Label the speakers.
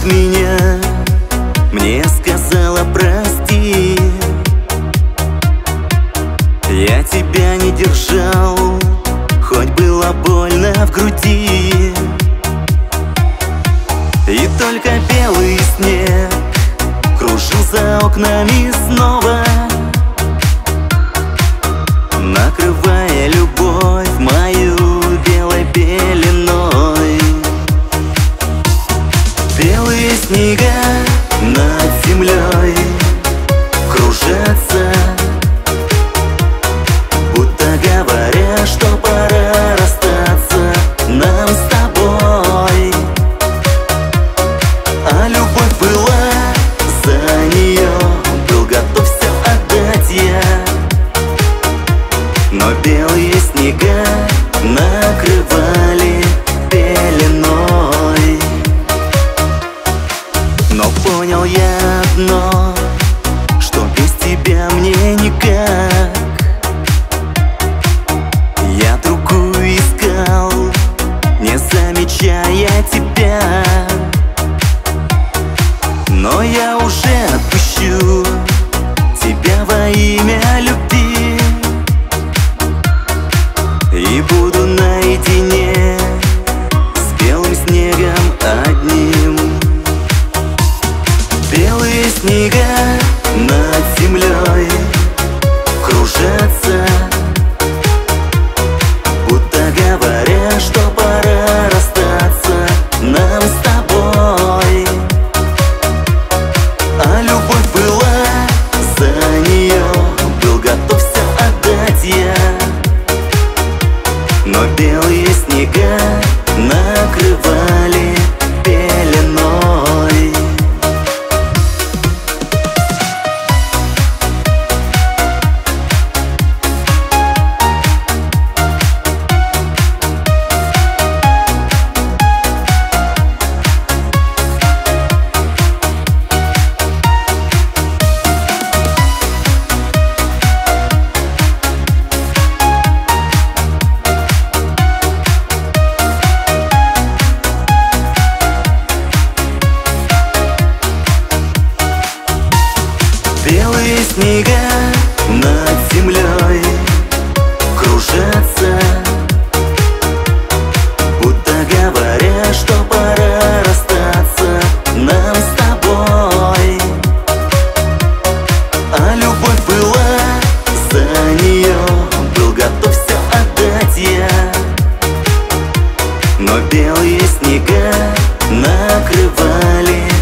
Speaker 1: меня, мне сказала прости. Я тебя не держал, хоть было больно в груди. И только белый снег кружил за окнами снова, накрывая любовь мою белой пеленой. Белые снега над землей кружатся, будто говоря, что пора расстаться нам с тобой. А любовь была, за нее был готов все отдать я. Но белые снега накрывали пеленой. Но понял я одно, что без тебя мне никак. Я другую искал, не замечая тебя. Но я уже отпущу тебя во имя любви и буду наедине с белым снегом одним. Белые снега над землей кружатся, будто говоря, что пора расстаться нам с тобой. А любовь была, за нее был готов все отдать я. Но белые снега накрывали пеленой. Белые снега над землей кружатся, будто говоря, что пора расстаться нам с тобой. А любовь была, за нее был готов все отдать я. Но белые снега накрывали